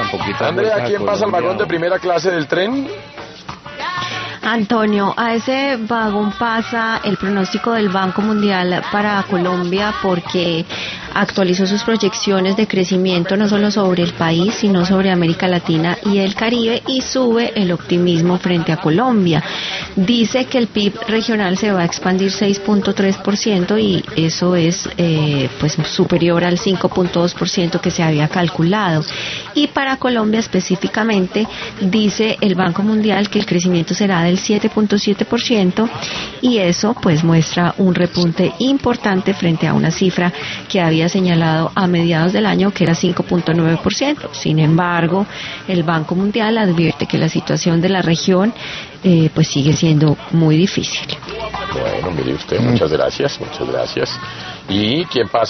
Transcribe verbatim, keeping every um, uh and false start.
tan poquita. Andrea, ¿quién pasa al vagón de primera clase del tren? Antonio, a ese vagón pasa el pronóstico del Banco Mundial para Colombia porque actualizó sus proyecciones de crecimiento no solo sobre el país, sino sobre América Latina y el Caribe, y sube el optimismo frente a Colombia. Dice que el P I B regional se va a expandir seis punto tres por ciento y eso es eh, pues superior al cinco punto dos por ciento que se había calculado. Y para Colombia específicamente, dice el Banco Mundial que el crecimiento será del siete punto siete por ciento y eso pues muestra un repunte importante frente a una cifra que había señalado a mediados del año que era cinco punto nueve por ciento. Sin embargo, el Banco Mundial advierte que la situación de la región eh, pues sigue siendo muy difícil. Bueno, mire usted, muchas gracias, muchas gracias. ¿Y quién pasa?